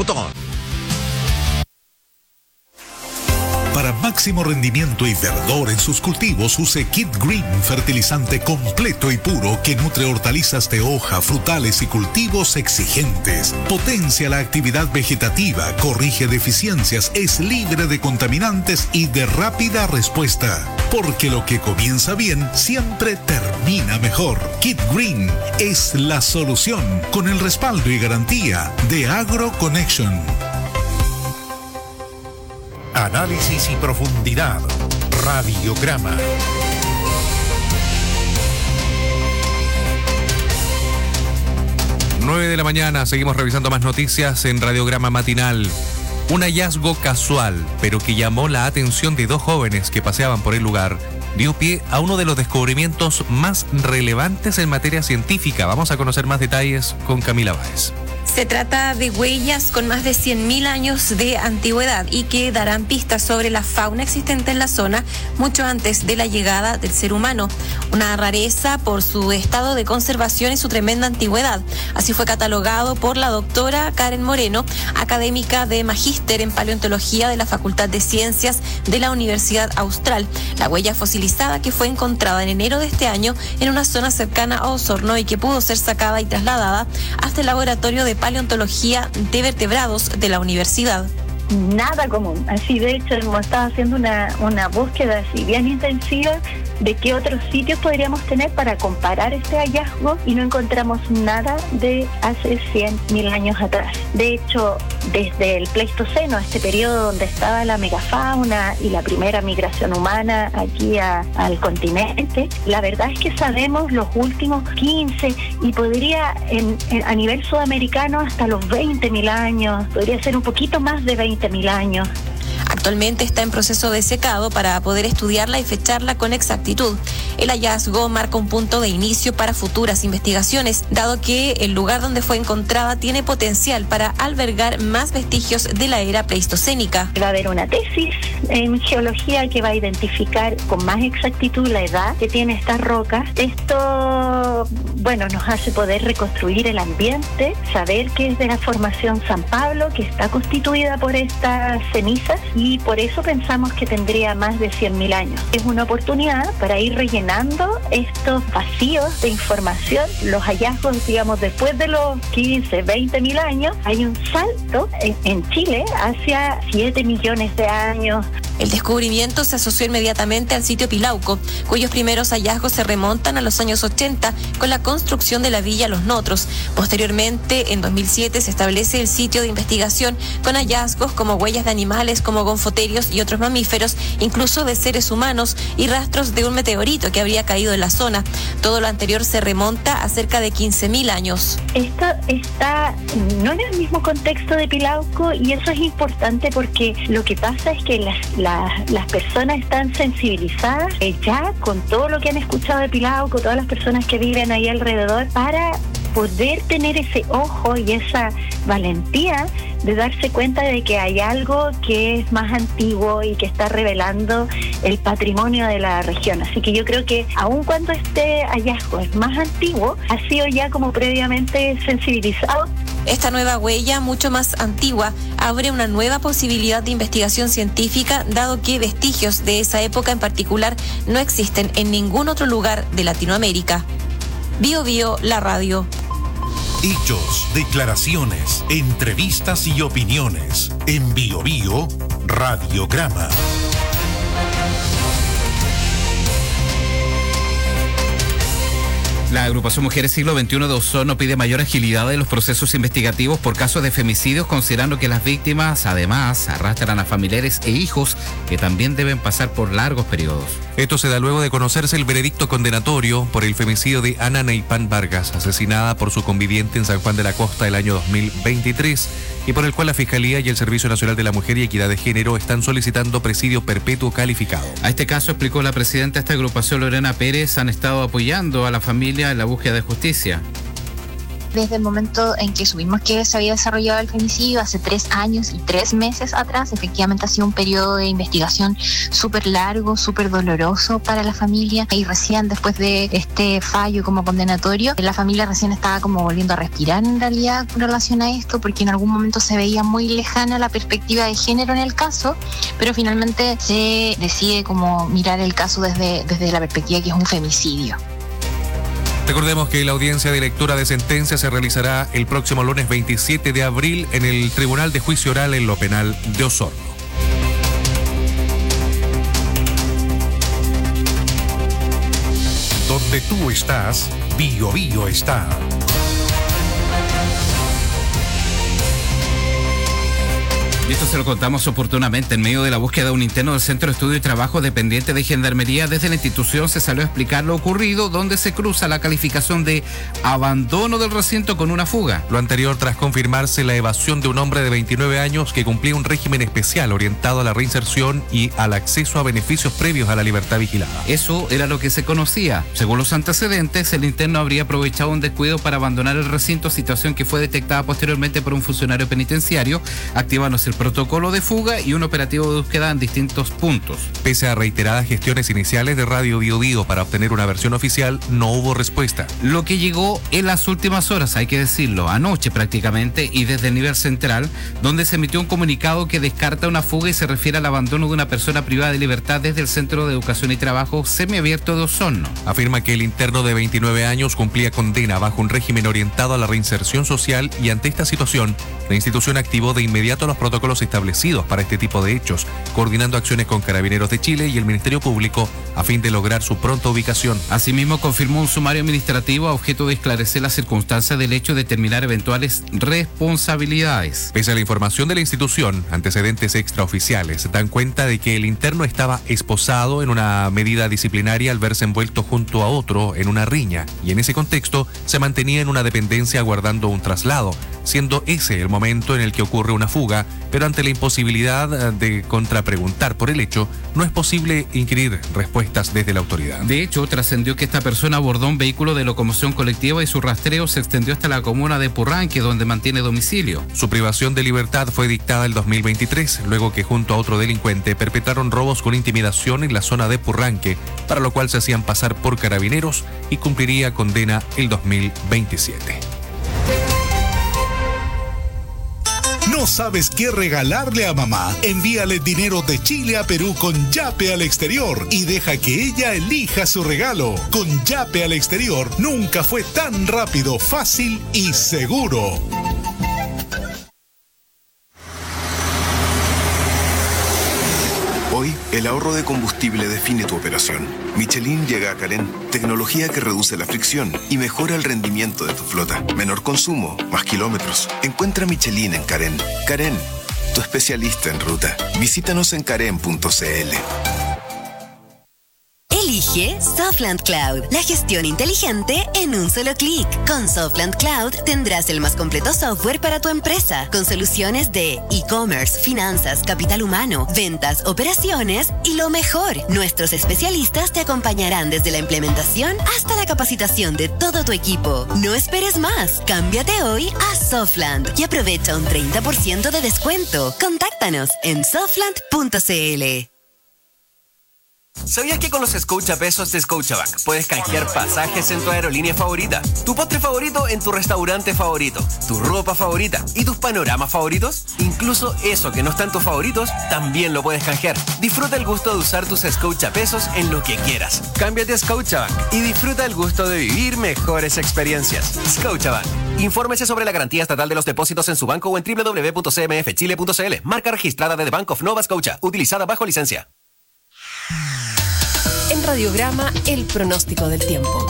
Fotón. Para máximo rendimiento y verdor en sus cultivos, use Kit Green, fertilizante completo y puro que nutre hortalizas de hoja, frutales y cultivos exigentes. Potencia la actividad vegetativa, corrige deficiencias, es libre de contaminantes y de rápida respuesta. Porque lo que comienza bien siempre termina mejor. Kit Green es la solución, con el respaldo y garantía de AgroConnection. Análisis y profundidad. Radiograma. Nueve de la mañana, seguimos revisando más noticias en Radiograma Matinal. Un hallazgo casual, pero que llamó la atención de dos jóvenes que paseaban por el lugar, dio pie a uno de los descubrimientos más relevantes en materia científica. Vamos a conocer más detalles con Camila Báez. Se trata de huellas con más de 100.000 años de antigüedad y que darán pistas sobre la fauna existente en la zona mucho antes de la llegada del ser humano. Una rareza por su estado de conservación y su tremenda antigüedad. Así fue catalogado por la doctora Karen Moreno, académica de Magíster en Paleontología de la Facultad de Ciencias de la Universidad Austral. La huella fosilizada que fue encontrada en enero de este año en una zona cercana a Osorno y que pudo ser sacada y trasladada hasta el laboratorio de Paleontología de Vertebrados de la universidad. Nada común. Así, de hecho, hemos estado haciendo una búsqueda así bien intensiva de qué otros sitios podríamos tener para comparar este hallazgo y no encontramos nada de hace 100.000 años atrás. De hecho, desde el Pleistoceno, este periodo donde estaba la megafauna y la primera migración humana aquí al continente, la verdad es que sabemos los últimos 15 y podría a nivel sudamericano hasta los 20.000 años, podría ser un poquito más de 20.000 años. Actualmente está en proceso de secado para poder estudiarla y fecharla con exactitud. El hallazgo marca un punto de inicio para futuras investigaciones, dado que el lugar donde fue encontrada tiene potencial para albergar más vestigios de la era pleistocénica. Va a haber una tesis en geología que va a identificar con más exactitud la edad que tiene estas rocas. Esto, nos hace poder reconstruir el ambiente, saber que es de la formación San Pablo, que está constituida por estas cenizas, y por eso pensamos que tendría más de 100.000 años. Es una oportunidad para ir rellenando estos vacíos de información. Los hallazgos, después de los 15, 20.000 años, hay un salto en Chile hacia 7 millones de años. El descubrimiento se asoció inmediatamente al sitio Pilauco, cuyos primeros hallazgos se remontan a los años 80 con la construcción de la villa Los Notros. Posteriormente, en 2007, se establece el sitio de investigación con hallazgos como huellas de animales como gonfoterios y otros mamíferos, incluso de seres humanos y rastros de un meteorito que habría caído en la zona. Todo lo anterior se remonta a cerca de 15.000 años. Esto está no en el mismo contexto de Pilauco y eso es importante porque lo que pasa es que las personas están sensibilizadas ya con todo lo que han escuchado de Pilauco, todas las personas que viven ahí alrededor, para poder tener ese ojo y esa valentía de darse cuenta de que hay algo que es más antiguo y que está revelando el patrimonio de la región. Así que yo creo que aun cuando este hallazgo es más antiguo, ha sido ya como previamente sensibilizado. Esta nueva huella, mucho más antigua, abre una nueva posibilidad de investigación científica, dado que vestigios de esa época en particular no existen en ningún otro lugar de Latinoamérica. Bio Bio, la radio. Hechos, declaraciones, entrevistas y opiniones. En Bio Bio, Radiograma. La agrupación Mujeres Siglo XXI de Osorno pide mayor agilidad en los procesos investigativos por casos de femicidios, considerando que las víctimas además arrastran a familiares e hijos que también deben pasar por largos periodos. Esto se da luego de conocerse el veredicto condenatorio por el femicidio de Ana Neypan Vargas, asesinada por su conviviente en San Juan de la Costa el año 2023, y por el cual la Fiscalía y el Servicio Nacional de la Mujer y Equidad de Género están solicitando presidio perpetuo calificado. A este caso, explicó la presidenta de esta agrupación, Lorena Pérez, han estado apoyando a la familia en la búsqueda de justicia. desde el momento en que supimos que se había desarrollado el femicidio hace 3 años y 3 meses atrás. Efectivamente ha sido un periodo de investigación súper largo, súper doloroso para la familia, y recién después de este fallo como condenatorio, la familia recién estaba como volviendo a respirar en realidad con relación a esto, porque en algún momento se veía muy lejana la perspectiva de género en el caso, pero finalmente se decide como mirar el caso desde la perspectiva que es un femicidio. Recordemos que la audiencia de lectura de sentencia se realizará el próximo lunes 27 de abril en el Tribunal de Juicio Oral en lo Penal de Osorno. Donde tú estás, Bio Bio está. Y esto se lo contamos oportunamente. En medio de la búsqueda de un interno del Centro de Estudio y Trabajo dependiente de Gendarmería, desde la institución se salió a explicar lo ocurrido, donde se cruza la calificación de abandono del recinto con una fuga. Lo anterior tras confirmarse la evasión de un hombre de 29 años que cumplía un régimen especial orientado a la reinserción y al acceso a beneficios previos a la libertad vigilada. Eso era lo que se conocía. Según los antecedentes, el interno habría aprovechado un descuido para abandonar el recinto, situación que fue detectada posteriormente por un funcionario penitenciario, activándose el protocolo de fuga y un operativo de búsqueda en distintos puntos. Pese a reiteradas gestiones iniciales de Radio Bio Bio para obtener una versión oficial, no hubo respuesta. Lo que llegó en las últimas horas, hay que decirlo, anoche prácticamente, y desde el nivel central, donde se emitió un comunicado que descarta una fuga y se refiere al abandono de una persona privada de libertad desde el Centro de Educación y Trabajo Semiabierto de Osorno. Afirma que el interno de 29 años cumplía condena bajo un régimen orientado a la reinserción social, y ante esta situación, la institución activó de inmediato los protocolos establecidos para este tipo de hechos, coordinando acciones con Carabineros de Chile y el Ministerio Público a fin de lograr su pronta ubicación. Asimismo, confirmó un sumario administrativo a objeto de esclarecer las circunstancias del hecho y determinar eventuales responsabilidades. Pese a la información de la institución, antecedentes extraoficiales dan cuenta de que el interno estaba esposado en una medida disciplinaria al verse envuelto junto a otro en una riña, y en ese contexto se mantenía en una dependencia aguardando un traslado, siendo ese el momento en el que ocurre una fuga, pero ante la imposibilidad de contrapreguntar por el hecho, no es posible inquirir respuestas desde la autoridad. De hecho, trascendió que esta persona abordó un vehículo de locomoción colectiva y su rastreo se extendió hasta la comuna de Purranque, donde mantiene domicilio. Su privación de libertad fue dictada el 2023, luego que junto a otro delincuente perpetraron robos con intimidación en la zona de Purranque, para lo cual se hacían pasar por carabineros, y cumpliría condena el 2027. ¿No sabes qué regalarle a mamá? Envíale dinero de Chile a Perú con Yape al exterior y deja que ella elija su regalo. Con Yape al exterior nunca fue tan rápido, fácil y seguro. Hoy, el ahorro de combustible define tu operación. Michelin llega a Carén, tecnología que reduce la fricción y mejora el rendimiento de tu flota. Menor consumo, más kilómetros. Encuentra Michelin en Carén. Carén, tu especialista en ruta. Visítanos en carén.cl. Elige Softland Cloud, la gestión inteligente en un solo clic. Con Softland Cloud tendrás el más completo software para tu empresa, con soluciones de e-commerce, finanzas, capital humano, ventas, operaciones y lo mejor, nuestros especialistas te acompañarán desde la implementación hasta la capacitación de todo tu equipo. No esperes más, cámbiate hoy a Softland y aprovecha un 30% de descuento. Contáctanos en softland.cl. ¿Sabías que con los Scotiapesos de Scotiabank puedes canjear pasajes en tu aerolínea favorita, tu postre favorito en tu restaurante favorito, tu ropa favorita y tus panoramas favoritos? Incluso eso que no está en tus favoritos, también lo puedes canjear. Disfruta el gusto de usar tus Scotiapesos en lo que quieras. Cámbiate a Scotiabank y disfruta el gusto de vivir mejores experiencias. Scotiabank. Infórmese sobre la garantía estatal de los depósitos en su banco o en www.cmfchile.cl. Marca registrada de The Bank of Nova Scotia, utilizada bajo licencia. En Radiograma, el pronóstico del tiempo.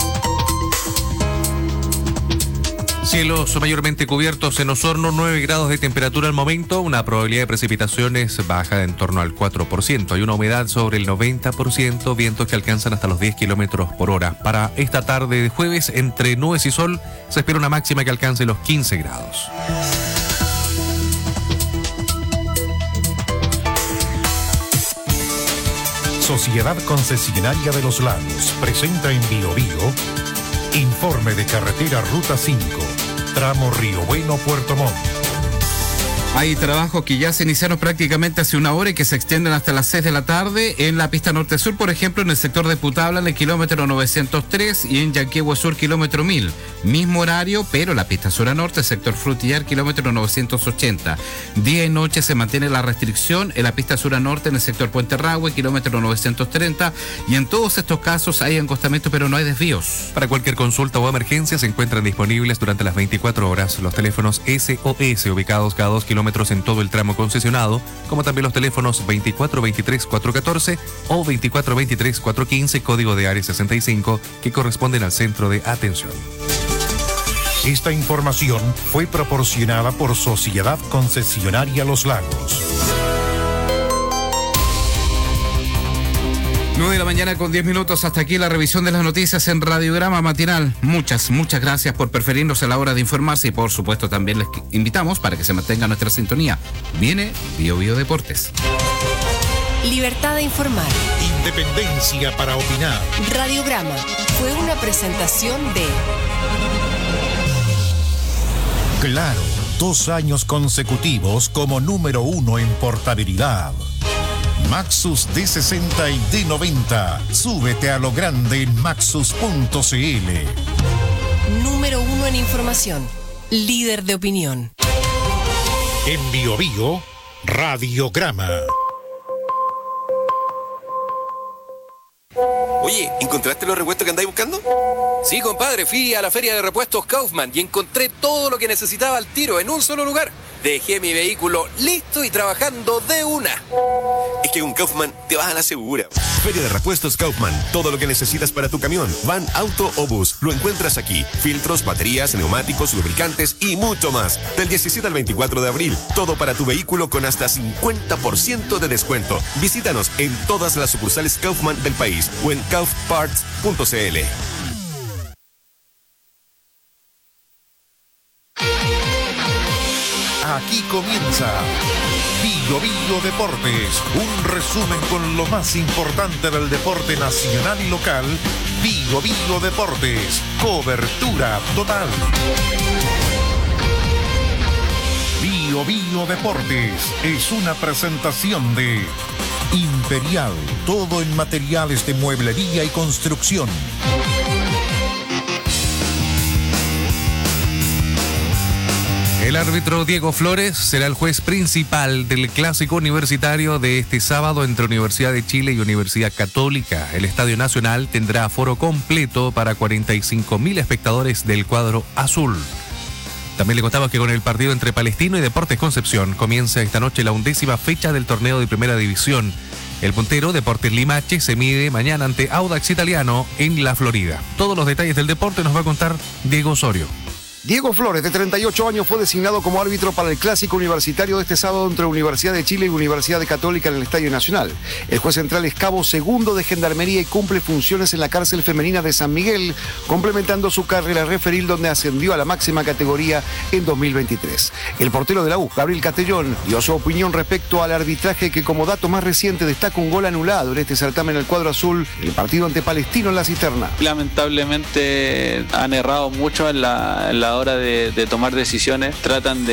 Cielos mayormente cubiertos en Osorno, 9 grados de temperatura al momento, una probabilidad de precipitaciones baja de en torno al 4%. Hay una humedad sobre el 90%, vientos que alcanzan hasta los 10 kilómetros por hora. Para esta tarde de jueves, entre nubes y sol, se espera una máxima que alcance los 15 grados. Sociedad Concesionaria de los Lagos presenta en Bio Bio informe de carretera Ruta 5, tramo Río Bueno-Puerto Montt. Hay trabajos que ya se iniciaron prácticamente hace una hora y que se extienden hasta las 6 de la tarde en la pista norte-sur, por ejemplo, en el sector de Putabla, en el kilómetro 903 y en Yanquihue Sur, kilómetro 1000. Mismo horario, pero la pista sur a norte, sector Frutillar, kilómetro 980. Día y noche se mantiene la restricción en la pista sur a norte, en el sector Puente Rahue, kilómetro 930. Y en todos estos casos hay encostamiento, pero no hay desvíos. Para cualquier consulta o emergencia se encuentran disponibles durante las 24 horas los teléfonos SOS ubicados cada 2 kilómetros en todo el tramo concesionado, como también los teléfonos 2423-414 o 2423-415, código de área 65, que corresponden al centro de atención. Esta información fue proporcionada por Sociedad Concesionaria Los Lagos. 9 de la mañana con 10 minutos. Hasta aquí la revisión de las noticias en Radiograma Matinal. Muchas gracias por preferirnos a la hora de informarse y por supuesto también les invitamos para que se mantenga nuestra sintonía. Viene Bio Deportes. Libertad de informar. Independencia para opinar. Radiograma fue una presentación de Claro, 2 años consecutivos como número 1 en portabilidad. Maxus D60 y D90. Súbete a lo grande en maxus.cl. Número 1 en información. Líder de opinión. En Bio Radiograma. Oye, ¿encontraste los repuestos que andáis buscando? Sí, compadre, fui a la feria de repuestos Kaufman y encontré todo lo que necesitaba al tiro en un solo lugar. Dejé mi vehículo listo y trabajando de una. Es que con Kaufman te vas a la segura. Feria de repuestos Kaufman. Todo lo que necesitas para tu camión, van, auto o bus, lo encuentras aquí. Filtros, baterías, neumáticos, lubricantes y mucho más. Del 17 al 24 de abril. Todo para tu vehículo con hasta 50% de descuento. Visítanos en todas las sucursales Kaufman del país o en kaufparts.cl. Aquí comienza Bio Deportes, un resumen con lo más importante del deporte nacional y local. Bio Deportes, cobertura total. Bio Deportes es una presentación de Imperial, todo en materiales de mueblería y construcción. El árbitro Diego Flores será el juez principal del clásico universitario de este sábado entre Universidad de Chile y Universidad Católica. El Estadio Nacional tendrá aforo completo para 45.000 espectadores del cuadro azul. También le contamos que con el partido entre Palestino y Deportes Concepción comienza esta noche la 11ª fecha del torneo de Primera División. El puntero Deportes Limache se mide mañana ante Audax Italiano en la Florida. Todos los detalles del deporte nos va a contar Diego Osorio. Diego Flores, de 38 años, fue designado como árbitro para el clásico universitario de este sábado entre Universidad de Chile y Universidad de Católica en el Estadio Nacional. El juez central es cabo segundo de Gendarmería y cumple funciones en la cárcel femenina de San Miguel, complementando su carrera referil donde ascendió a la máxima categoría en 2023. El portero de la U, Gabriel Castellón, dio su opinión respecto al arbitraje que como dato más reciente destaca un gol anulado en este certamen al cuadro azul en el partido ante Palestino en la Cisterna. Lamentablemente han errado mucho en la hora de tomar decisiones, tratan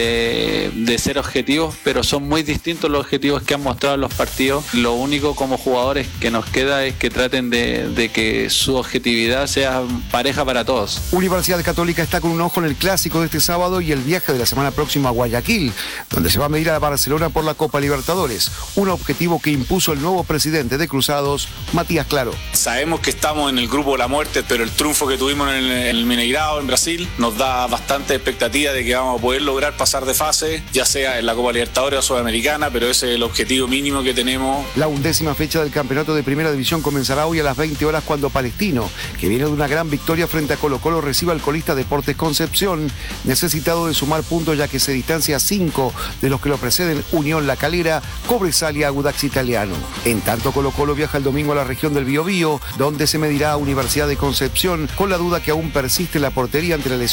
de ser objetivos, pero son muy distintos los objetivos que han mostrado en los partidos. Lo único como jugadores que nos queda es que traten de que su objetividad sea pareja para todos. Universidad Católica está con un ojo en el clásico de este sábado y el viaje de la semana próxima a Guayaquil, donde se va a medir a Barcelona por la Copa Libertadores, un objetivo que impuso el nuevo presidente de Cruzados, Matías Claro. Sabemos que estamos en el grupo de la muerte, pero el triunfo que tuvimos en el Mineirao en Brasil nos da bastante expectativa de que vamos a poder lograr pasar de fase, ya sea en la Copa Libertadores o Sudamericana, pero ese es el objetivo mínimo que tenemos. La 11ª fecha del campeonato de Primera División comenzará hoy a las 20 horas cuando Palestino, que viene de una gran victoria frente a Colo-Colo, reciba al colista Deportes Concepción, necesitado de sumar puntos ya que se distancia a 5 de los que lo preceden: Unión La Calera, Cobresal y Audax Italiano. En tanto, Colo-Colo viaja el domingo a la región del Biobío, donde se medirá a Universidad de Concepción, con la duda que aún persiste en la portería ante la lesión de Fernando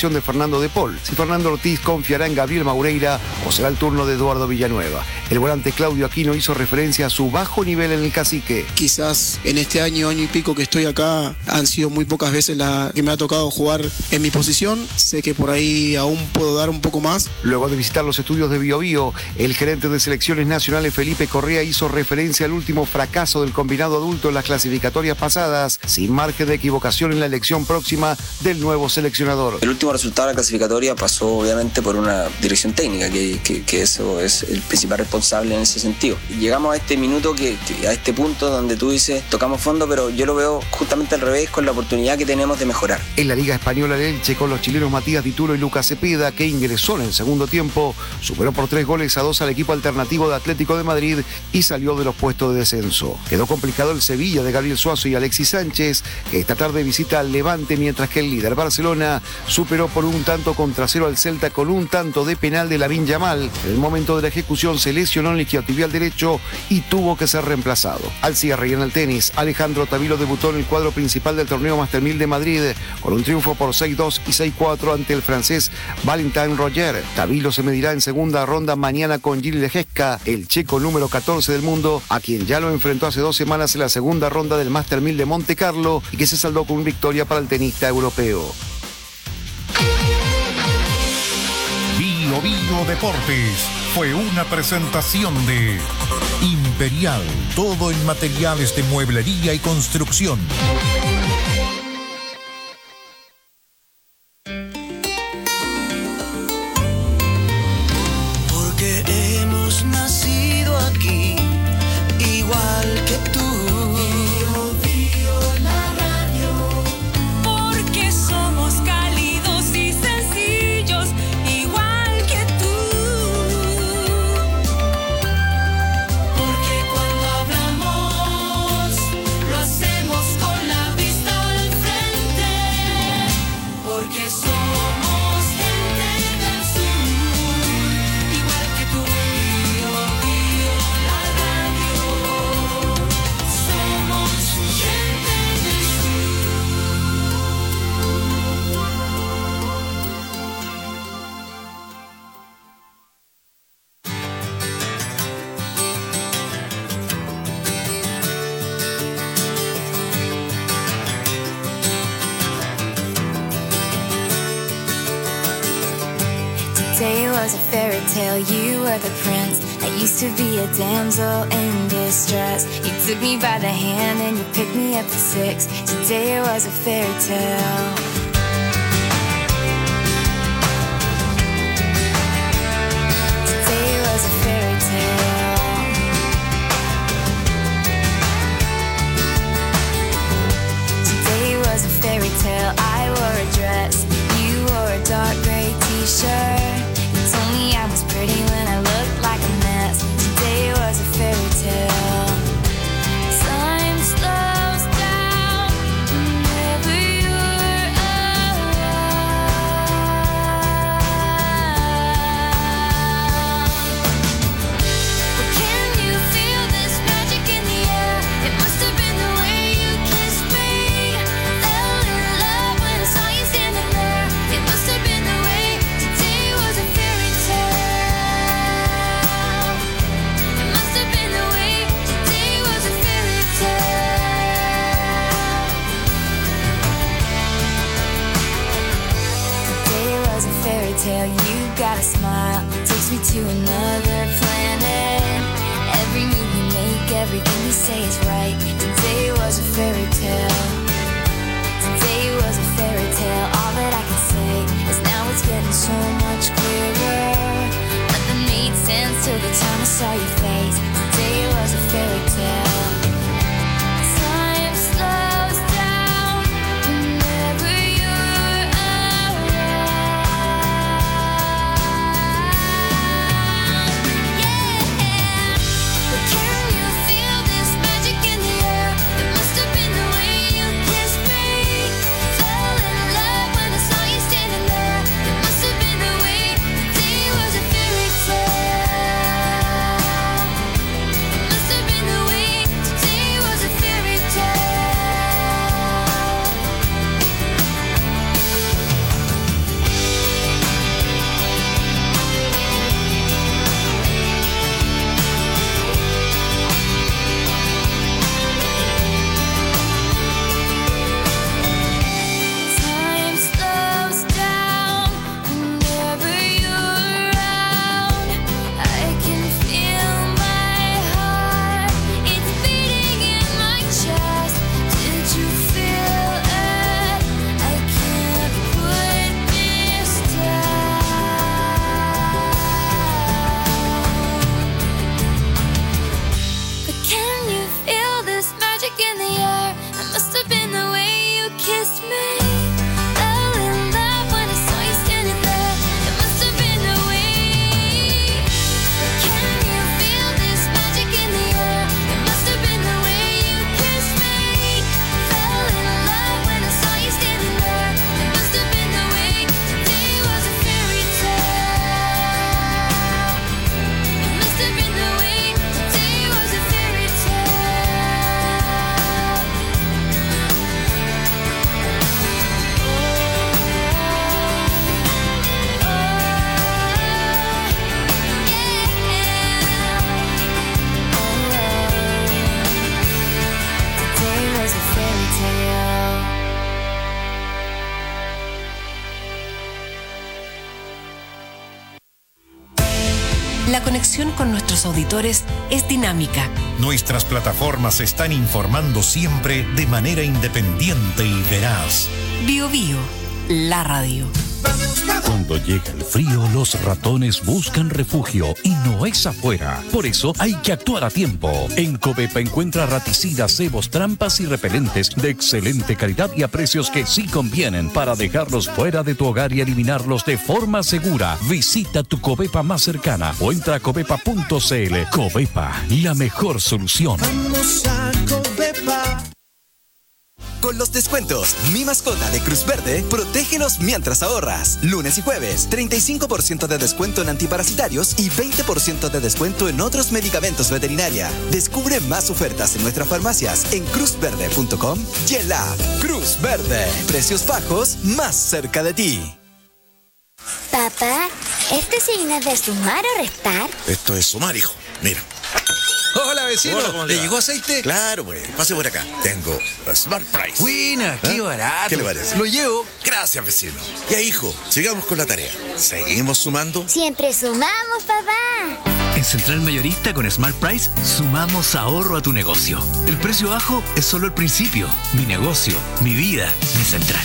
Fernando de Paul, si Fernando Ortiz confiará en Gabriel Maureira o será el turno de Eduardo Villanueva. El volante Claudio Aquino hizo referencia a su bajo nivel en el Cacique. Quizás en este año y pico que estoy acá han sido muy pocas veces que me ha tocado jugar en mi posición. Sé que por ahí aún puedo dar un poco más. Luego de visitar los estudios de Biobío, el gerente de selecciones nacionales Felipe Correa hizo referencia al último fracaso del combinado adulto en las clasificatorias pasadas, sin margen de equivocación en la elección próxima del nuevo seleccionador. El último resultado de la clasificatoria pasó obviamente por una dirección técnica, que eso es el principal responsable en ese sentido. Llegamos a este minuto, a este punto donde tú dices, tocamos fondo, pero yo lo veo justamente al revés, con la oportunidad que tenemos de mejorar. En la Liga Española, el Elche, con los chilenos Matías Dituro y Lucas Cepeda, que ingresó en el segundo tiempo, superó por 3-2 al equipo alternativo de Atlético de Madrid y salió de los puestos de descenso. Quedó complicado el Sevilla de Gabriel Suazo y Alexis Sánchez, que esta tarde visita al Levante, mientras que el líder Barcelona superó por 1-0 al Celta con un tanto de penal de Lamine Yamal. En el momento de la ejecución se lesionó el isquiotibial derecho y tuvo que ser reemplazado. Al cierre y en el tenis, Alejandro Tavilo debutó en el cuadro principal del torneo Master 1000 de Madrid con un triunfo por 6-2 y 6-4 ante el francés Valentin Roger. Tavilo se medirá en segunda ronda mañana con Gilles Lejeska, el checo número 14 del mundo, a quien ya lo enfrentó hace 2 semanas en la segunda ronda del Master 1000 de Monte Carlo y que se saldó con victoria para el tenista europeo. Bio Deportes fue una presentación de Imperial, todo en materiales de mueblería y construcción. Porque hemos nacido aquí, igual que tú. Day was a fairy tale, you were the prince. I used to be a damsel in distress. You took me by the hand and you picked me up at 6. Today was a fairy tale. Today was a fairy tale. Today was a fairy tale. I wore a dress, you wore a dark gray t-shirt. Told me I was pretty when I looked like a mess. Today was a fairy tale. Time slows down whenever you're around. But can you feel this magic in the air? It must have been the way you kissed me. Fell in love when I saw you standing there. It must have been the way. Today was a fairy tale. It must have been the way. Today was a fairy tale. Today was a fairy tale. You got a smile, takes me to another planet. Every move you make, everything you say is right. Today was a fairy tale. Today was a fairy tale. All that I can say is now it's getting so much clearer. Nothing made sense till the time I saw your face. Today was a fairy tale. Time slows down whenever you're around. Yeah. But can you feel this magic in the air? It must have been the way you kissed me. Fell in love when I saw you standing there. It must have been the way. Today was a fairy tale. It must have been the way. la conexión con nuestros auditores es dinámica. Nuestras plataformas están informando siempre de manera independiente y veraz. Bio Bio, la radio. Cuando llega el frío, los ratones buscan refugio y no es afuera. Por eso hay que actuar a tiempo. En Covepa encuentra raticidas, cebos, trampas y repelentes de excelente calidad y a precios que sí convienen para dejarlos fuera de tu hogar y eliminarlos de forma segura. Visita tu Covepa más cercana o entra a covepa.cl. Covepa, la mejor solución. Vamos a Covepa. Con los descuentos Mi Mascota de Cruz Verde, protégelos mientras ahorras. Lunes y jueves, 35% de descuento en antiparasitarios y 20% de descuento en otros medicamentos veterinaria. Descubre más ofertas en nuestras farmacias en cruzverde.com y en la app. Cruz Verde, precios bajos más cerca de ti. Papá, ¿este signo es de sumar o restar? Esto es sumar, hijo. Mira. Hola, vecino. Hola, ¿Le llegó aceite? Claro, pues. Pase por acá. Tengo Smart Price. Buena, qué barato. ¿Qué le parece? Lo llevo. Gracias, vecino. Ya, hijo, sigamos con la tarea. ¿Seguimos sumando? Siempre sumamos, papá. En Central Mayorista con Smart Price sumamos ahorro a tu negocio. El precio bajo es solo el principio. Mi negocio, mi vida, mi Central.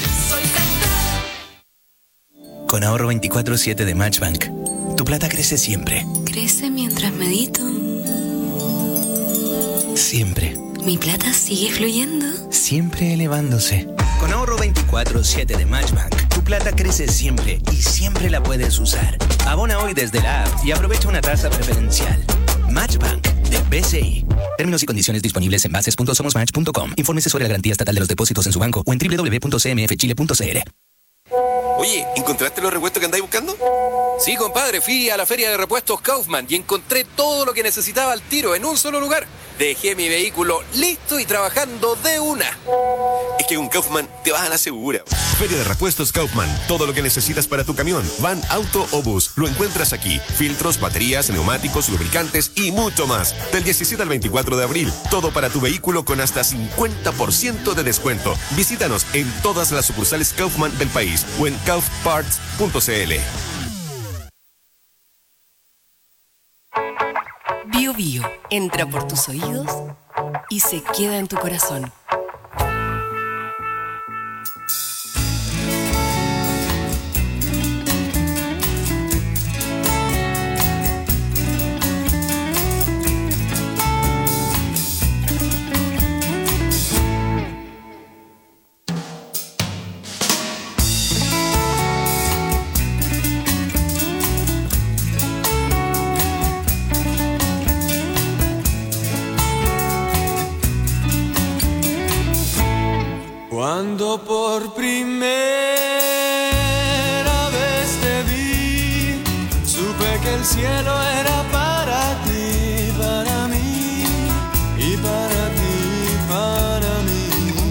Con ahorro 24/7 de Matchbank, tu plata crece siempre. Crece mientras medito. Siempre. Mi plata sigue fluyendo. Siempre elevándose. Con ahorro 24/7 de Matchbank, tu plata crece siempre y siempre la puedes usar. Abona hoy desde la app y aprovecha una tasa preferencial. Matchbank de BCI. Términos y condiciones disponibles en bases.somosmatch.com. Infórmese sobre la garantía estatal de los depósitos en su banco o en www.cmfchile.cl. Oye, ¿encontraste los repuestos que andáis buscando? Sí, compadre, fui a la feria de repuestos Kaufman y encontré todo lo que necesitaba al tiro en un solo lugar. Dejé mi vehículo listo y trabajando de una. Es que con Kaufman te vas a la segura. Feria de Repuestos Kaufman. Todo lo que necesitas para tu camión, van, auto o bus, lo encuentras aquí. Filtros, baterías, neumáticos, lubricantes y mucho más. Del 17 al 24 de abril. Todo para tu vehículo con hasta 50% de descuento. Visítanos en todas las sucursales Kaufman del país o en kaufparts.cl. Bio Bio entra por tus oídos y se queda en tu corazón. Cuando por primera vez te vi, supe que el cielo era para ti, para mí, y para ti, para mí.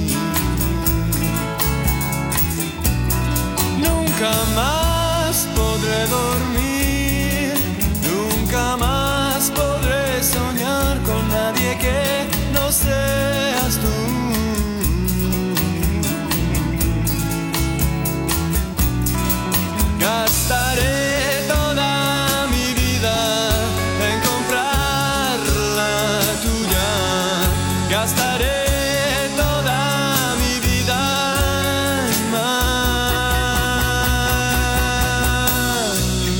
Nunca más podré dormir, nunca más podré soñar con nadie que no seas tú. Gastaré toda mi vida en comprar la tuya. Gastaré toda mi vida en más.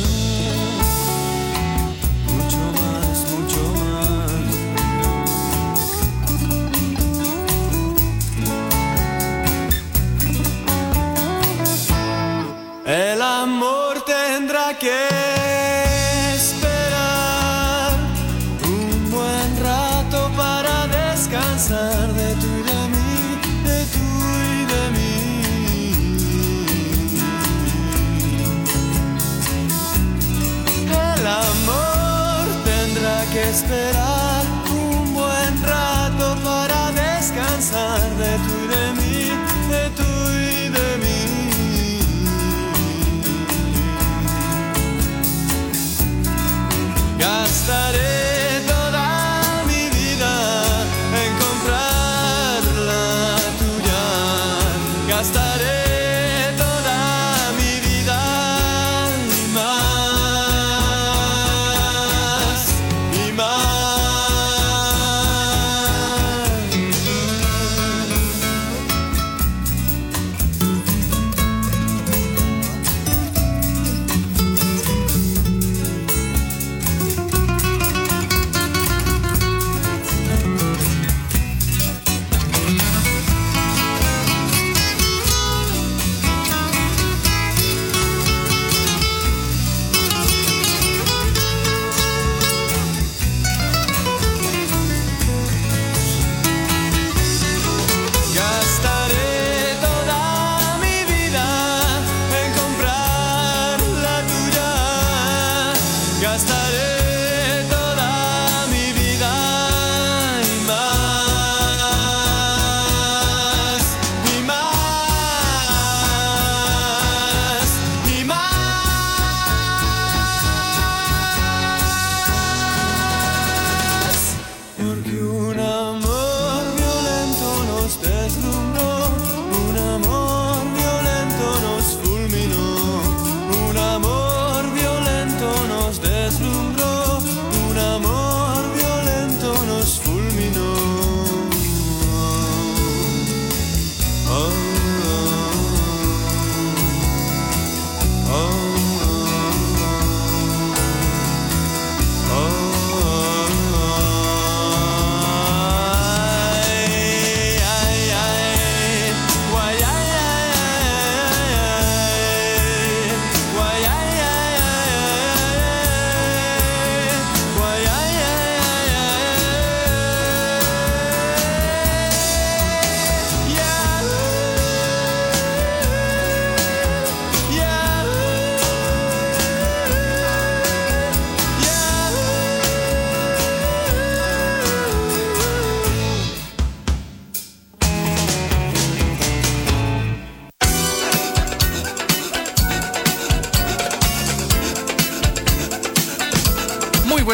Mucho más, mucho más. El amor tendrá que esperar un buen rato para descansar de tú y de mí, de tú y de mí. El amor tendrá que esperar un buen rato para descansar de tú y de mí, de tú y de mí. Gastaré toda mi vida en comprar la tuya. Gastaré toda mi vida y más.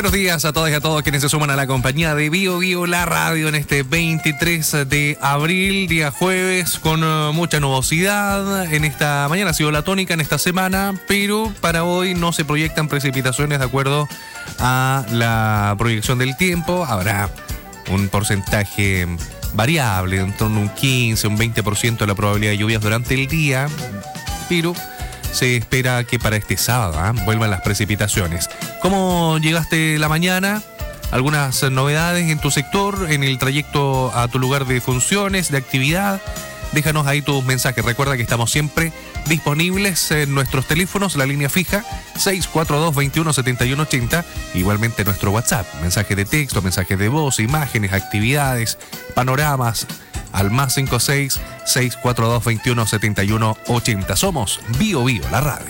Buenos días a todas y a todos quienes se suman a la compañía de Bio Bio, la radio, en este 23 de abril, día jueves, con mucha nubosidad. En esta mañana ha sido la tónica en esta semana, pero para hoy no se proyectan precipitaciones de acuerdo a la proyección del tiempo. Habrá un porcentaje variable, en torno a un 15, un 20% de la probabilidad de lluvias durante el día, pero se espera que para este sábado vuelvan las precipitaciones. ¿Cómo llegaste la mañana? ¿Algunas novedades en tu sector, en el trayecto a tu lugar de funciones, de actividad? Déjanos ahí tus mensajes. Recuerda que estamos siempre disponibles en nuestros teléfonos, la línea fija 642-217180, igualmente nuestro WhatsApp, mensajes de texto, mensajes de voz, imágenes, actividades, panoramas, al más 56-642-217180. Somos Bio Bio, la radio.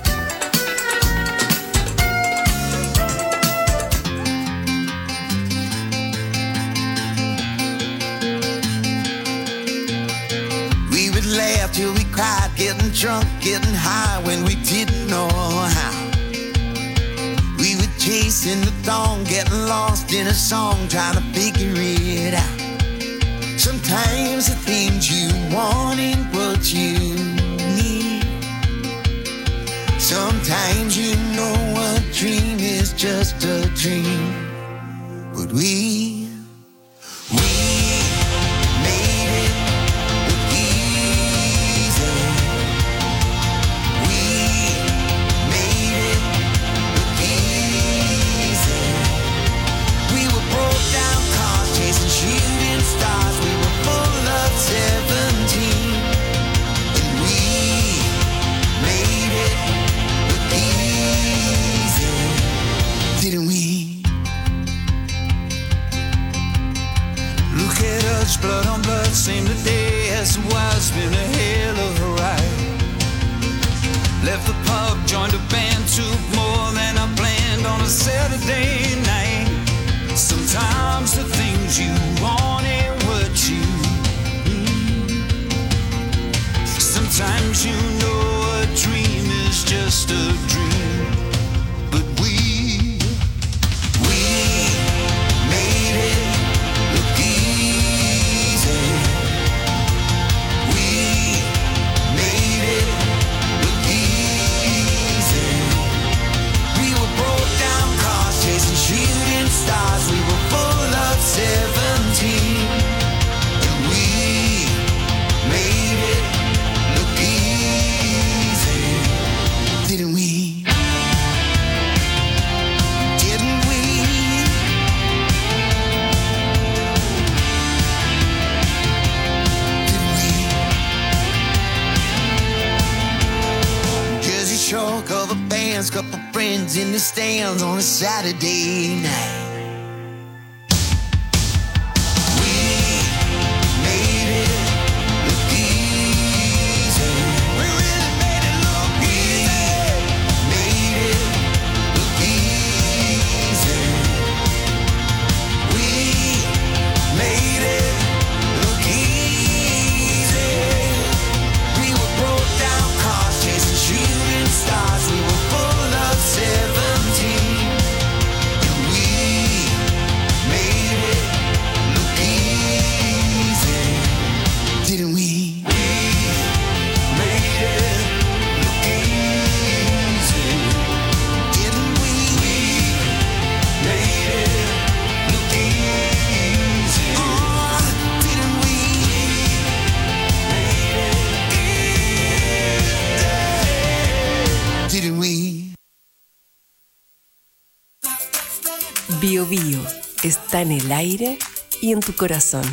We would laugh till we cried, getting drunk, getting high when we didn't know how. We were chasing the dawn, getting lost in a song, trying to figure it out. Sometimes the things you want ain't what you need. Sometimes you know a dream is just a dream. But we made it look easy. We made it look easy. We were broke down cars chasing shooting stars. We were full of 17, and we made it look easy, didn't we? Look at us, blood on blood, same today as it was, been a hell of a ride. Left the pub, joined a band, took more than I planned on a Saturday night. Sometimes the things you want ain't what you need. Sometimes you know a dream is just a dream. But we made it look easy. We made it look easy. We were broke down cars chasing shooting stars. We were full of 17, and we made it look easy, didn't we? Didn't we? Didn't we? Jersey Shore cover bands, couple friends in the stands on a Saturday night. Stars, we were full of 17. Bio Bio está en el aire y en tu corazón.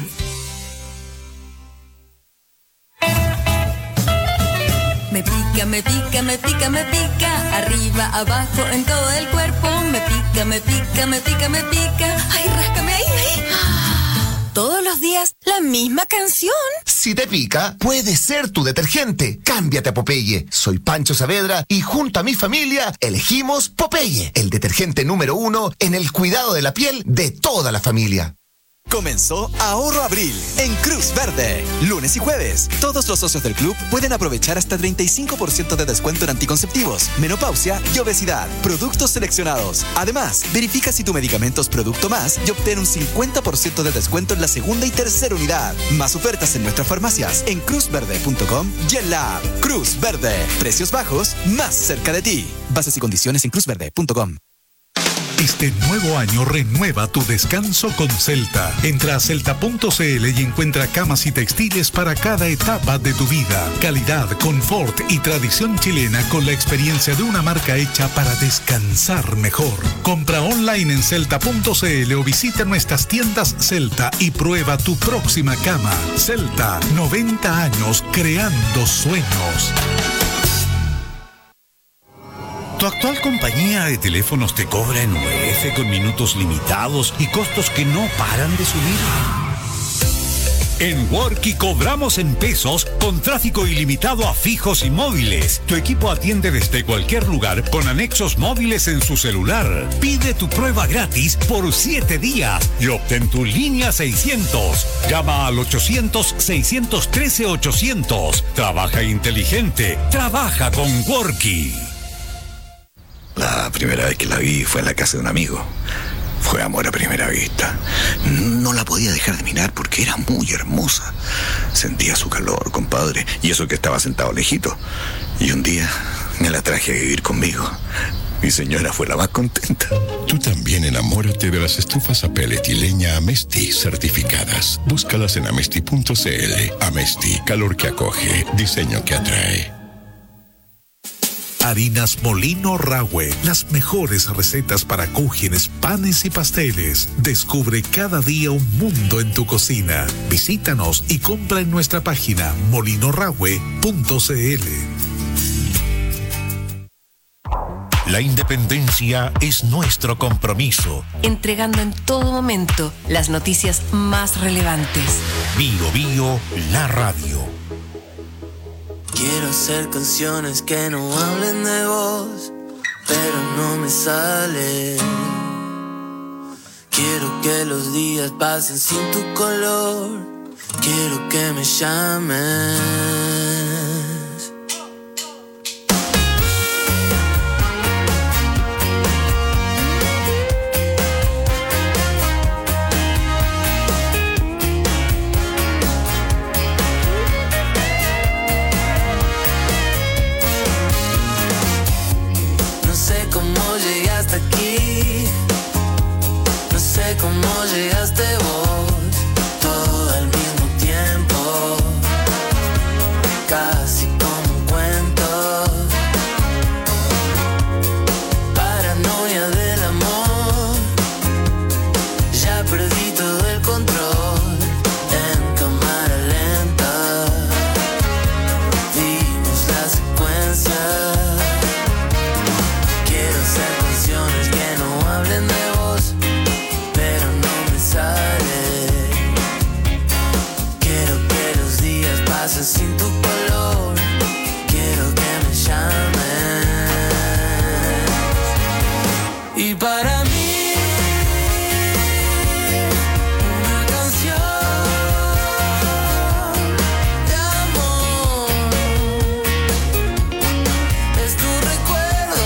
Me pica, me pica, me pica, me pica. Arriba, abajo, en todo el cuerpo. Me pica, me pica, me pica, me pica. Ay, ráscame ahí, ahí. Todos los días, la misma canción. Si te pica, puede ser tu detergente. Cámbiate a Popeye. Soy Pancho Saavedra y junto a mi familia elegimos Popeye, el detergente número 1 en el cuidado de la piel de toda la familia. Comenzó Ahorro Abril en Cruz Verde. Lunes y jueves, todos los socios del club pueden aprovechar hasta 35% de descuento en anticonceptivos, menopausia y obesidad. Productos seleccionados. Además, verifica si tu medicamento es Producto Más y obtén un 50% de descuento en la segunda y tercera unidad. Más ofertas en nuestras farmacias en cruzverde.com y en la app Cruz Verde. Precios bajos, más cerca de ti. Bases y condiciones en cruzverde.com. Este nuevo año renueva tu descanso con Celta. Entra a celta.cl y encuentra camas y textiles para cada etapa de tu vida. Calidad, confort y tradición chilena con la experiencia de una marca hecha para descansar mejor. Compra online en celta.cl o visita nuestras tiendas Celta y prueba tu próxima cama. Celta, 90 años creando sueños. ¿Tu actual compañía de teléfonos te cobra en UF con minutos limitados y costos que no paran de subir? En Worky cobramos en pesos con tráfico ilimitado a fijos y móviles. Tu equipo atiende desde cualquier lugar con anexos móviles en su celular. Pide tu prueba gratis por 7 días y obtén tu línea 600. Llama al 800-613-800. Trabaja inteligente. Trabaja con Worky. La primera vez que la vi fue en la casa de un amigo. Fue amor a primera vista. No la podía dejar de mirar porque era muy hermosa. Sentía su calor, compadre, y eso que estaba sentado lejito. Y un día me la traje a vivir conmigo. Mi señora fue la más contenta. Tú también enamórate de las estufas a pellet y leña Amesti certificadas. Búscalas en amesti.cl. Amesti, calor que acoge, diseño que atrae. Harinas Molino Rahue, las mejores recetas para cúgenes, panes y pasteles. Descubre cada día un mundo en tu cocina. Visítanos y compra en nuestra página molinorahue.cl. La independencia es nuestro compromiso. Entregando en todo momento las noticias más relevantes. Bio Bio, la radio. Quiero hacer canciones que no hablen de vos, pero no me sale. Quiero que los días pasen sin tu color. Quiero que me llames. ¿Cómo llegaste vos? Todo al mismo tiempo, casi como un cuento. Paranoia del amor, ya perdí todo el control. En cámara lenta vimos la secuencia. Quiero hacer canciones que no hablen de vos, pero no me sale. Quiero que los días pasen sin tu color. Quiero que me llames. Y para mí una canción de amor es tu recuerdo.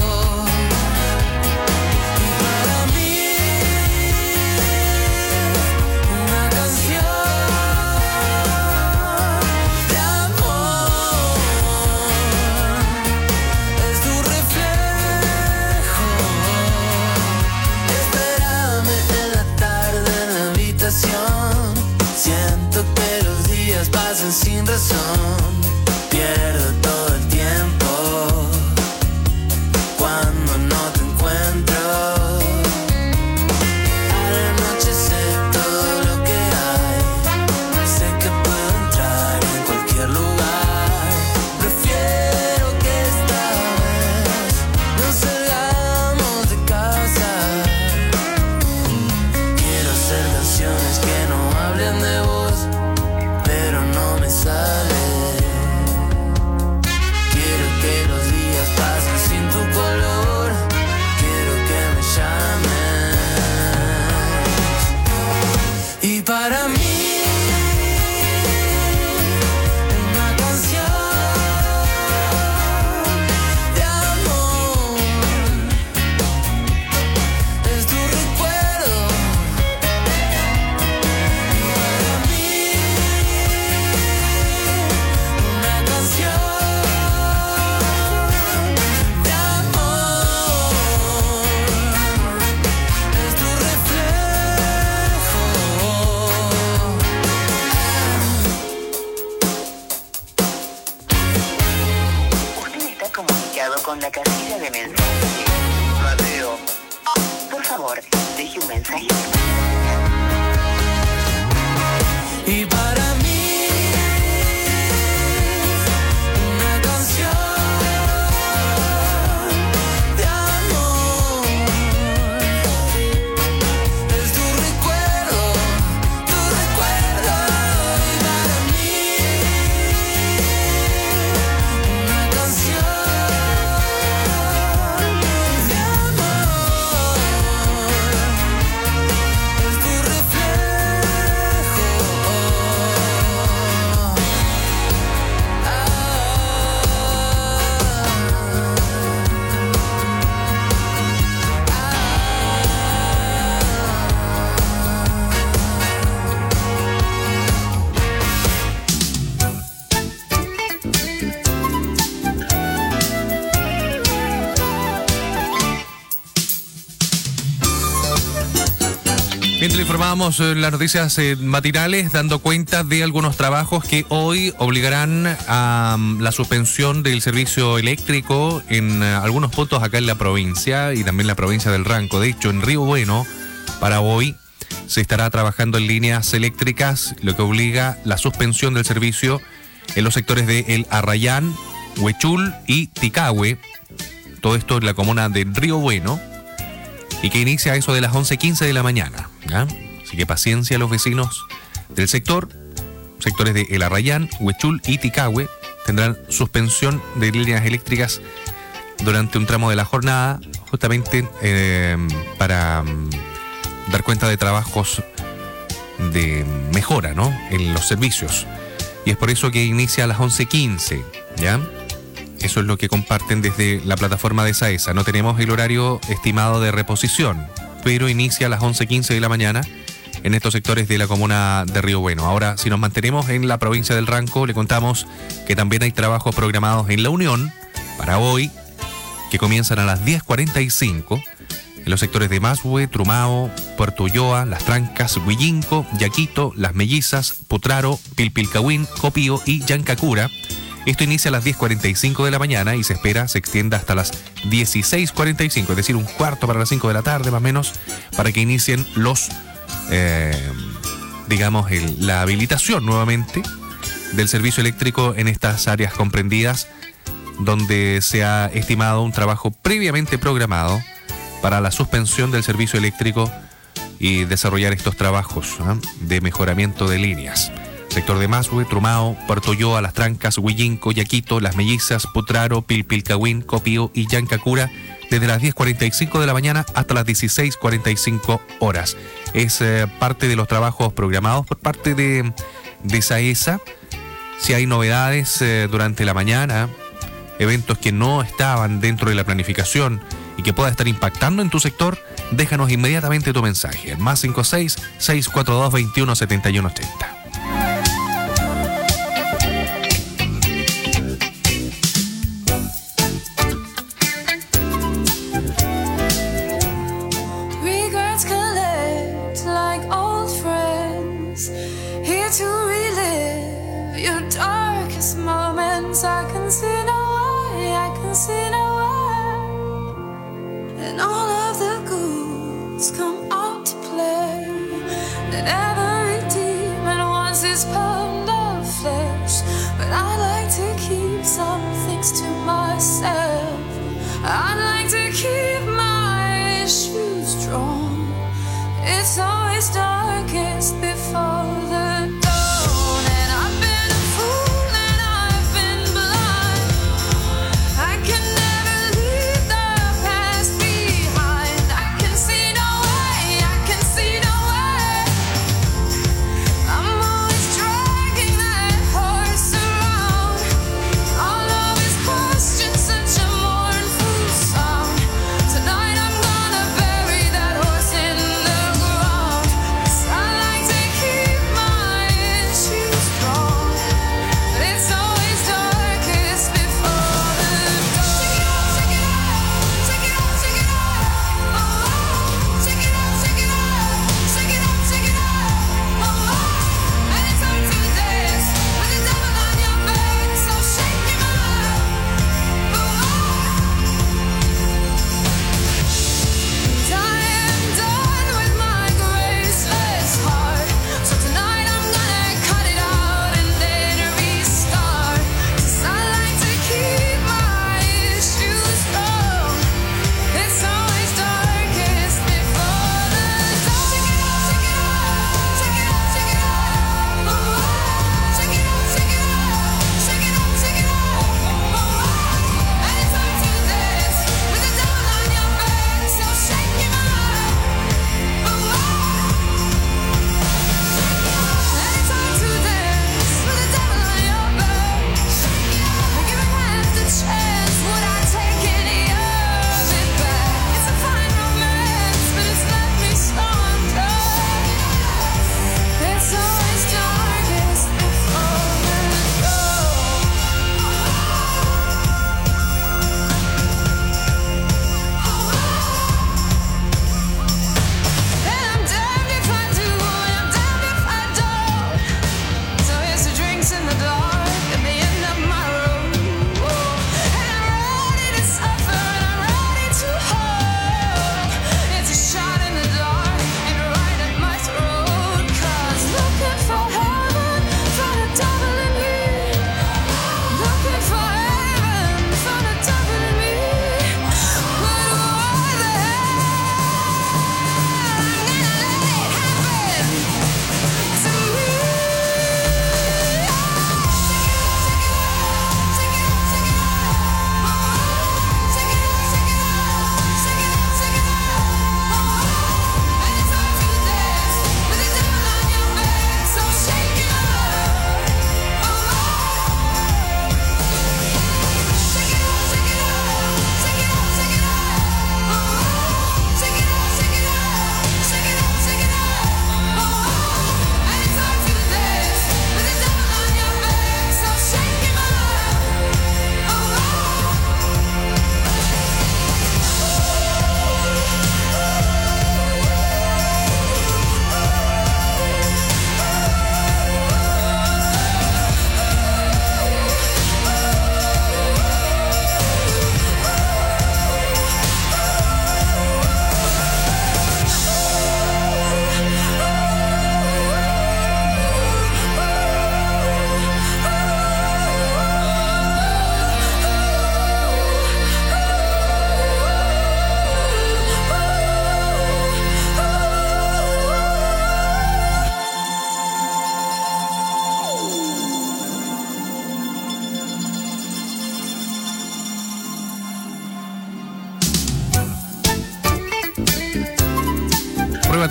Y para mí una canción de amor es tu reflejo. Espérame en la tarde en la habitación. Siento que los días pasan sin razón. Pierdo todo el tiempo cuando no te encuentro. Al anochecer todo lo que hay, sé que puedo entrar en cualquier lugar. Prefiero que esta vez no salgamos de casa. Quiero hacer canciones que no hablen de vos, pero no me sale. Y para mí una canción de amor es tu recuerdo. Para mí una canción de amor es tu reflejo. Usted está comunicado con la casilla de mensajes. Radio. Por favor, deje un mensaje. Y para mí una canción de amor es tu recuerdo, tu recuerdo. Y para mí una canción de amor es tu reflejo. Bien, te informábamos en las noticias matinales dando cuenta de algunos trabajos que hoy obligarán a la suspensión del servicio eléctrico en algunos puntos acá en la provincia y también la provincia del Ranco. De hecho, en Río Bueno, para hoy, se estará trabajando en líneas eléctricas, lo que obliga la suspensión del servicio en los sectores de El Arrayán, Huechul y Ticahue. Todo esto en la comuna de Río Bueno, y que inicia a eso de las 11:15 de la mañana. ¿Ya? Así que paciencia a los vecinos del sector. Sectores de El Arrayán, Huechul y Ticahue tendrán suspensión de líneas eléctricas durante un tramo de la jornada, justamente para dar cuenta de trabajos de mejora, ¿no?, en los servicios. Y es por eso que inicia a las 11:15, ¿ya? Eso es lo que comparten desde la plataforma de SAESA. No tenemos el horario estimado de reposición, pero inicia a las 11:15 de la mañana en estos sectores de la comuna de Río Bueno. Ahora, si nos mantenemos en la provincia del Ranco, le contamos que también hay trabajos programados en La Unión para hoy, que comienzan a las 10:45, en los sectores de Masue, Trumao, Puerto Ulloa, Las Trancas, Huillinco, Yaquito, Las Mellizas, Putraro, Pilpilcahuín, Copío y Yancacura. Esto inicia a las 10:45 de la mañana y se espera se extienda hasta las 16:45, es decir, un cuarto para las 5 de la tarde más o menos, para que inicien los, la habilitación nuevamente del servicio eléctrico en estas áreas comprendidas, donde se ha estimado un trabajo previamente programado para la suspensión del servicio eléctrico y desarrollar estos trabajos de mejoramiento de líneas. Sector de Masue, Trumao, Puerto Ulloa, Las Trancas, Huillinco, Yaquito, Las Mellizas, Putraro, Pilpilcahuín, Copío y Yancacura, desde las 10:45 de la mañana hasta las 16:45 horas. Es parte de los trabajos programados por parte de SAESA. Si hay novedades durante la mañana, eventos que no estaban dentro de la planificación y que pueda estar impactando en tu sector, déjanos inmediatamente tu mensaje. Más 56-642-217180. I can see no way, I can see no way. And all of the ghouls come out to play. And every demon wants his pound of flesh. But I like to keep some things to myself. I like to keep my shoes drawn. It's always darkest before the dawn. And I've been a fool.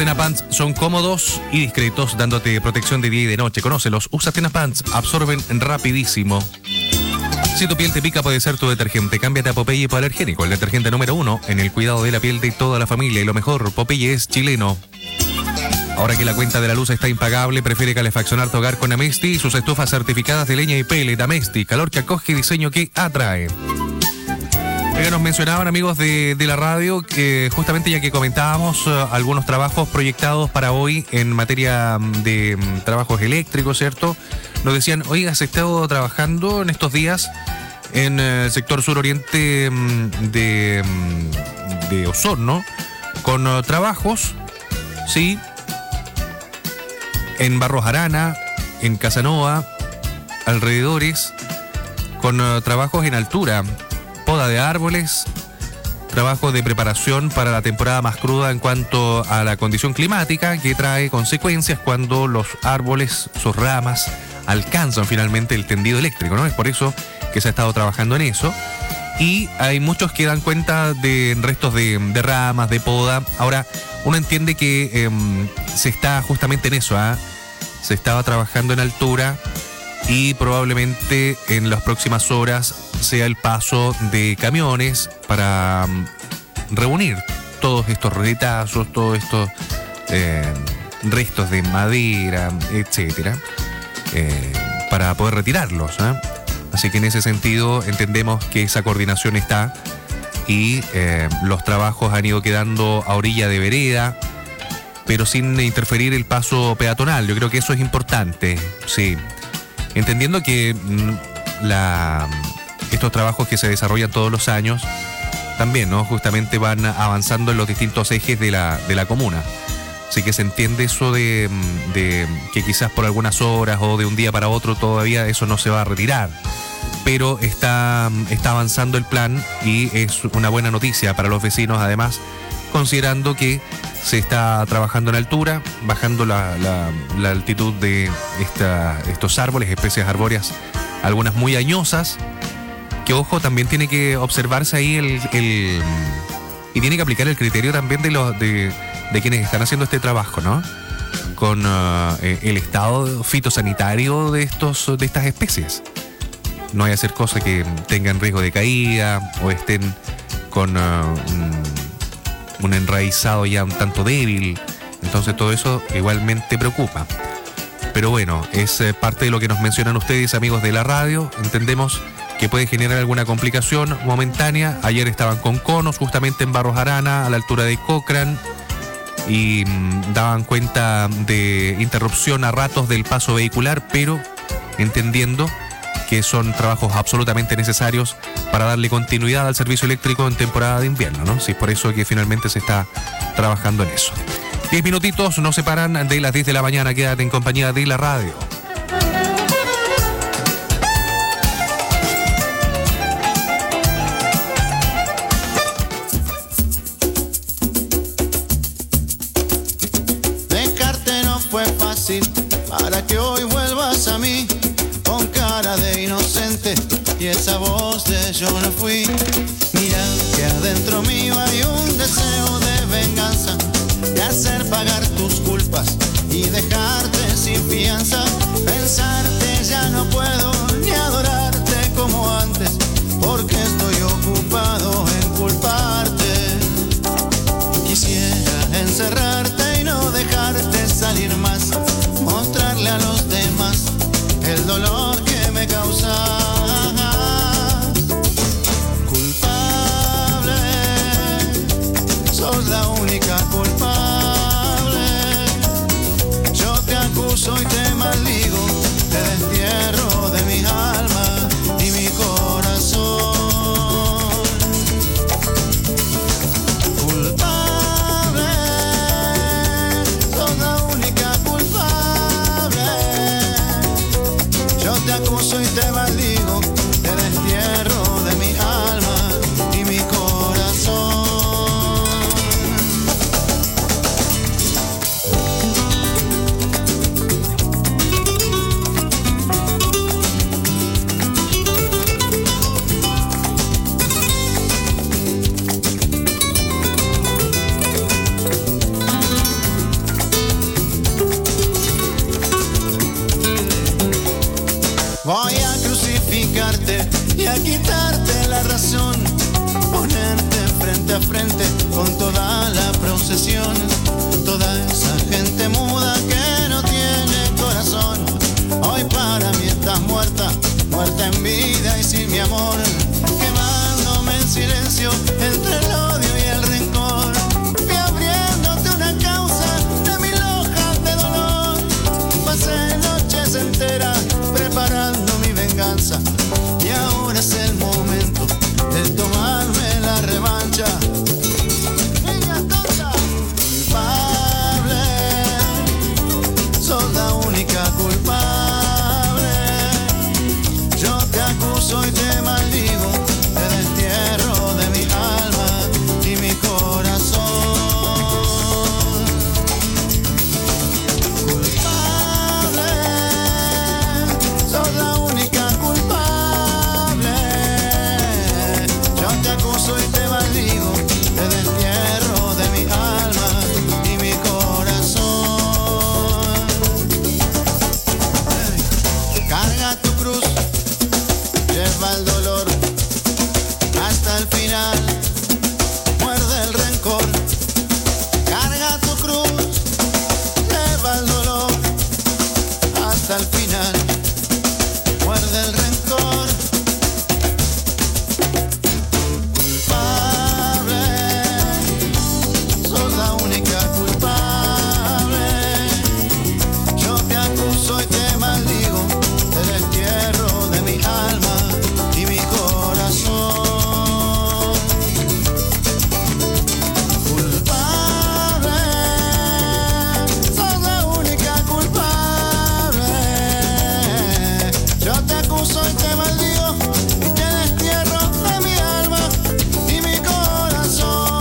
Tenapants son cómodos y discretos, dándote protección de día y de noche. Conócelos. Usa Tenapants, absorben rapidísimo. Si tu piel te pica, puede ser tu detergente. Cámbiate a Popeye hipoalergénico, el detergente número 1 en el cuidado de la piel de toda la familia. Y lo mejor, Popeye es chileno. Ahora que la cuenta de la luz está impagable, prefiere calefaccionar tu hogar con Amesti y sus estufas certificadas de leña y pellet. Amesti, calor que acoge, diseño que atrae. Oiga, nos mencionaban amigos de la radio que justamente ya que comentábamos algunos trabajos proyectados para hoy en materia de trabajos eléctricos, ¿cierto? Nos decían, oiga, se ha estado trabajando en estos días en el sector suroriente de Osorno con trabajos, sí, en Barros Arana, en Casanova, alrededores, con trabajos en altura. Poda de árboles, trabajo de preparación para la temporada más cruda en cuanto a la condición climática que trae consecuencias cuando los árboles, sus ramas, alcanzan finalmente el tendido eléctrico, ¿no? Es por eso que se ha estado trabajando en eso. Y hay muchos que dan cuenta de restos de ramas, de poda. Ahora, uno entiende que se está justamente en eso, ¿ah? Se estaba trabajando en altura y probablemente en las próximas horas sea el paso de camiones para reunir todos estos retazos, todos estos restos de madera, etcétera, para poder retirarlos, ¿eh? Así que en ese sentido entendemos que esa coordinación está y los trabajos han ido quedando a orilla de vereda, pero sin interferir el paso peatonal. Yo creo que eso es importante, sí. Entendiendo que estos trabajos que se desarrollan todos los años también, ¿no? Justamente van avanzando en los distintos ejes de la comuna. Así que se entiende eso de que quizás por algunas horas o de un día para otro todavía eso no se va a retirar. Pero está avanzando el plan y es una buena noticia para los vecinos, además, considerando que se está trabajando en altura, bajando la altitud de estos árboles, especies arbóreas, algunas muy añosas, que ojo, también tiene que observarse ahí y tiene que aplicar el criterio también de quienes están haciendo este trabajo, ¿no? Con el estado fitosanitario de estas especies. No hay que hacer cosas que tengan riesgo de caída o estén con un enraizado ya un tanto débil. Entonces todo eso igualmente preocupa. Pero bueno, es parte de lo que nos mencionan ustedes, amigos de la radio. Entendemos que puede generar alguna complicación momentánea. Ayer estaban con conos justamente en Barros Arana, a la altura de Cochrane, y daban cuenta de interrupción a ratos del paso vehicular, pero entendiendo que son trabajos absolutamente necesarios para darle continuidad al servicio eléctrico en temporada de invierno, ¿no? Sí, es por eso que finalmente se está trabajando en eso. 10 minutitos nos separan de las 10 de la mañana. Quédate en compañía de la radio. Dejarte no fue fácil para que hoy vuelvas a mí con cara de inocente y esa voz de yo no fui. Mira que adentro mío hay un deseo de venganza, de hacer pagar tus culpas y dejarte sin fianza. Pensarte ya no puedo ni adorarte como antes, porque estoy ocupado en culparte. Quisiera encerrarte y no dejarte salir más, mostrarle a los demás el dolor que me causas. Culpable, sos la única culpable. Yo te acuso y te maldigo, te tocarte y a quitarte la razón, ponerte frente a frente con toda la procesión, toda esa gente muda que no tiene corazón. Hoy para mí estás muerta, muerta en vida y sin mi amor, quemándome en silencio entre el odio y el rencor. Fui abriéndote una causa de mil hojas de dolor, pasé noches enteras preparando mi venganza y ahora es el momento de tomarme la revancha. Niña tonta, culpable, sos la única culpable. Yo te acuso y te maldigo, te destierro de mi alma y mi corazón. Culpable, sos la única culpable. Yo te acuso y te maldigo, te destierro de mi alma y mi corazón. Carga tu cruz, lleva el dolor hasta el final, muerde el rencor. Carga tu cruz, lleva el dolor hasta el final, muerde el rencor. Culpable, sos la única culpable. Yo te acuso y te maldigo, te destierro de mi alma y mi corazón. Culpable, sos la única culpable. Yo te acuso y te maldigo y te destierro de mi alma y mi corazón.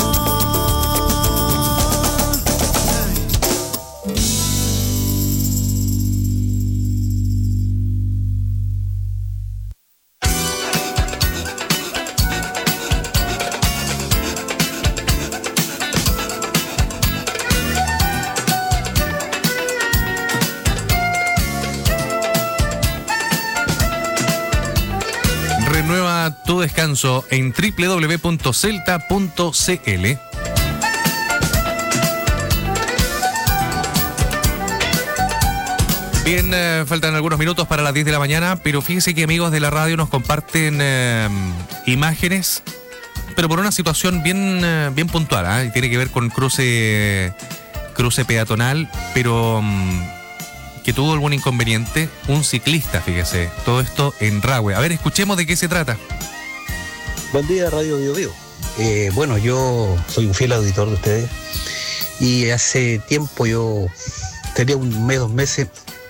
Renueva tu descanso en www.celta.cl. Bien, faltan algunos minutos para las 10 de la mañana, pero fíjense que amigos de la radio nos comparten imágenes, pero por una situación bien puntual, ¿eh? Tiene que ver con cruce peatonal, pero que tuvo algún inconveniente un ciclista, fíjese, todo esto en Rahue. A ver, escuchemos de qué se trata. Buen día, Radio Bio Bio. Bueno, yo soy un fiel auditor de ustedes y hace tiempo, yo tenía un mes, 2 meses,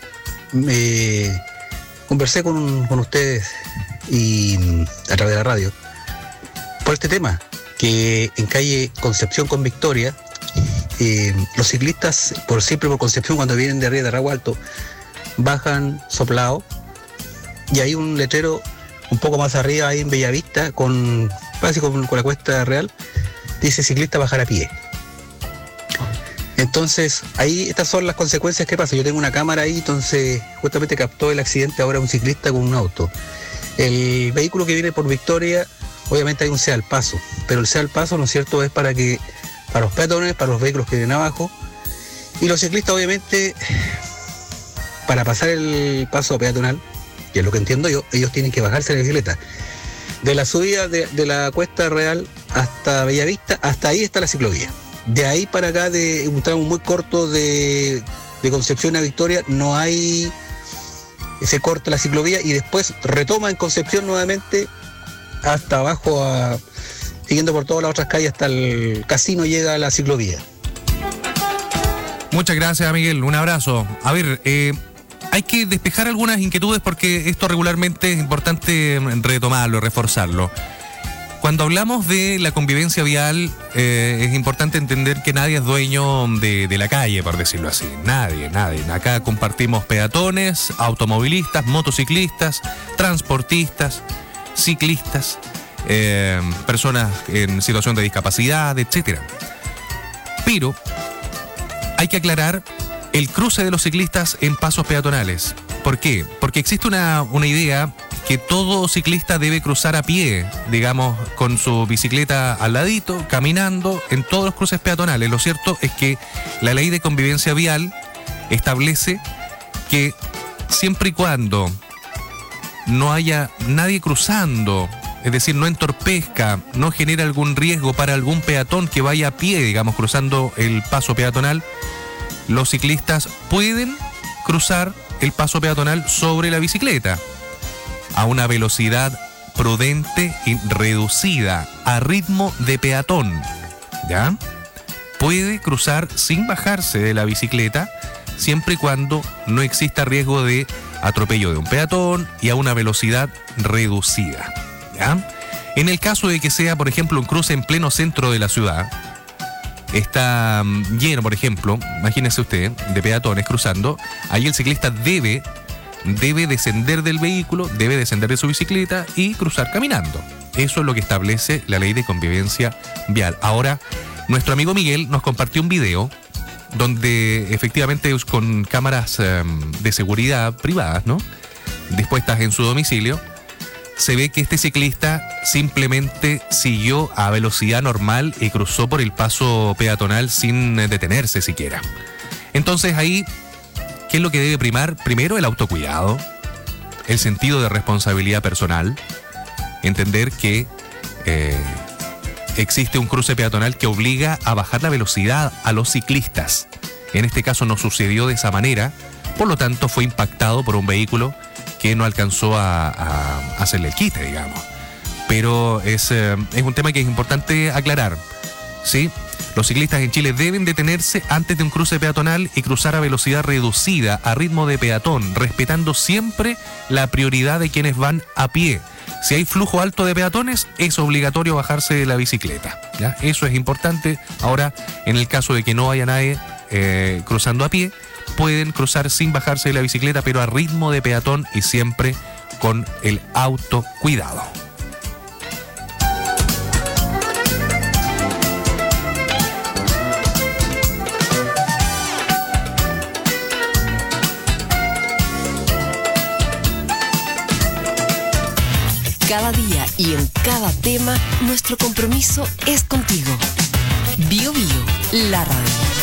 conversé con ustedes y a través de la radio por este tema, que en calle Concepción con Victoria, los ciclistas, siempre por Concepción, cuando vienen de arriba de Rahue Alto, bajan soplado y hay un letrero un poco más arriba, ahí en Bellavista, casi con la Cuesta Real, dice ciclista bajar a pie. Entonces, ahí estas son las consecuencias que pasa. Yo tengo una cámara ahí, entonces justamente captó el accidente ahora un ciclista con un auto. El vehículo que viene por Victoria, obviamente hay un sea al paso, pero el sea al paso, ¿no es cierto?, es para los peatones, para los vehículos que vienen abajo, y los ciclistas, obviamente, para pasar el paso peatonal, que es lo que entiendo yo, ellos tienen que bajarse de la bicicleta. De la subida de la Cuesta Real hasta Bellavista, hasta ahí está la ciclovía. De ahí para acá, de un tramo muy corto de Concepción a Victoria, no hay, se corta la ciclovía y después retoma en Concepción nuevamente hasta abajo, siguiendo por todas las otras calles hasta el casino llega a la ciclovía. Muchas gracias, Miguel, un abrazo. A ver, hay que despejar algunas inquietudes porque esto regularmente es importante retomarlo, reforzarlo. Cuando hablamos de la convivencia vial, es importante entender que nadie es dueño de la calle, por decirlo así. Nadie. Acá compartimos peatones, automovilistas, motociclistas, transportistas, ciclistas, personas en situación de discapacidad, etc. Pero hay que aclarar el cruce de los ciclistas en pasos peatonales. ¿Por qué? Porque existe una idea que todo ciclista debe cruzar a pie, digamos, con su bicicleta al ladito, caminando en todos los cruces peatonales. Lo cierto es que la ley de convivencia vial establece que siempre y cuando no haya nadie cruzando, es decir, no entorpezca, no genera algún riesgo para algún peatón que vaya a pie, digamos, cruzando el paso peatonal, los ciclistas pueden cruzar el paso peatonal sobre la bicicleta a una velocidad prudente y reducida, a ritmo de peatón, ¿ya? Puede cruzar sin bajarse de la bicicleta, siempre y cuando no exista riesgo de atropello de un peatón y a una velocidad reducida, ¿ya? En el caso de que sea, por ejemplo, un cruce en pleno centro de la ciudad, está lleno, por ejemplo, imagínese usted, de peatones cruzando, ahí el ciclista debe descender del vehículo, debe descender de su bicicleta y cruzar caminando. Eso es lo que establece la ley de convivencia vial. Ahora, nuestro amigo Miguel nos compartió un video donde efectivamente con cámaras de seguridad privadas, ¿no?, dispuestas en su domicilio, se ve que este ciclista simplemente siguió a velocidad normal y cruzó por el paso peatonal sin detenerse siquiera. Entonces ahí, ¿qué es lo que debe primar? Primero, el autocuidado, el sentido de responsabilidad personal, entender que existe un cruce peatonal que obliga a bajar la velocidad a los ciclistas. En este caso no sucedió de esa manera, por lo tanto fue impactado por un vehículo que no alcanzó a hacerle el quite, digamos. Pero es un tema que es importante aclarar, ¿sí? Los ciclistas en Chile deben detenerse antes de un cruce peatonal y cruzar a velocidad reducida, a ritmo de peatón, respetando siempre la prioridad de quienes van a pie. Si hay flujo alto de peatones, es obligatorio bajarse de la bicicleta, ¿ya? Eso es importante. Ahora, en el caso de que no haya nadie cruzando a pie, pueden cruzar sin bajarse de la bicicleta, pero a ritmo de peatón y siempre con el autocuidado. Cada día y en cada tema, nuestro compromiso es contigo. Bio Bio, la radio.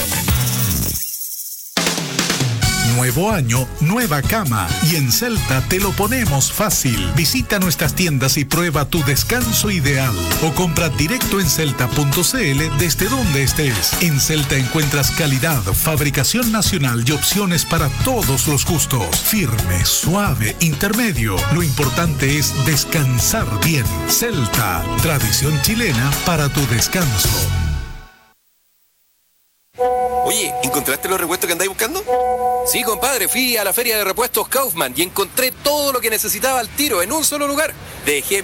Nuevo año, nueva cama. Y en Celta te lo ponemos fácil. Visita nuestras tiendas y prueba tu descanso ideal. O compra directo en celta.cl desde donde estés. En Celta encuentras calidad, fabricación nacional y opciones para todos los gustos. Firme, suave, intermedio. Lo importante es descansar bien. Celta, tradición chilena para tu descanso. Oye, ¿encontraste los repuestos que andáis buscando? Sí, compadre, fui a la feria de repuestos Kaufman y encontré todo lo que necesitaba al tiro en un solo lugar. Dejé